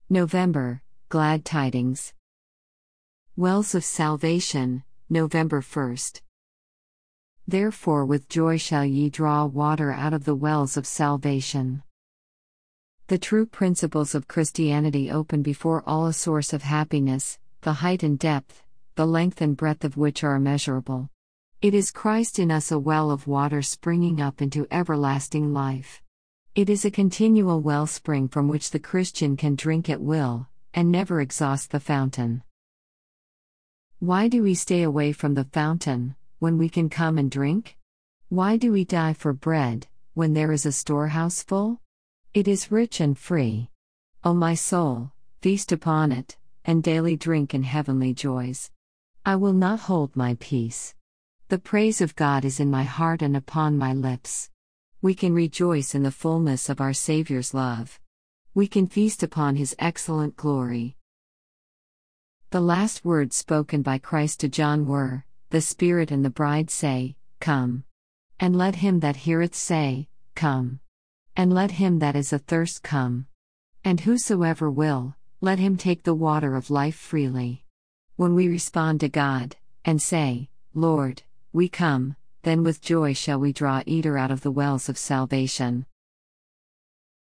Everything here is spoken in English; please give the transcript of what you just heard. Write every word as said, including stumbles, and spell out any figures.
November, Glad Tidings. Wells of Salvation, November first. Therefore with joy shall ye draw water out of the wells of salvation. The true principles of Christianity open before all a source of happiness, the height and depth, the length and breadth of which are immeasurable. It is Christ in us, a well of water springing up into everlasting life. It is a continual wellspring from which the Christian can drink at will, and never exhaust the fountain. Why do we stay away from the fountain, when we can come and drink? Why do we die for bread, when there is a storehouse full? It is rich and free. O my soul, feast upon it, and daily drink in heavenly joys. I will not hold my peace. The praise of God is in my heart and upon my lips. We can rejoice in the fullness of our Saviour's love. We can feast upon His excellent glory. The last words spoken by Christ to John were, "The Spirit and the bride say, Come. And let him that heareth say, Come. And let him that is athirst come. And whosoever will, let him take the water of life freely." When we respond to God, and say, "Lord, we come," then with joy shall we draw either out of the wells of salvation.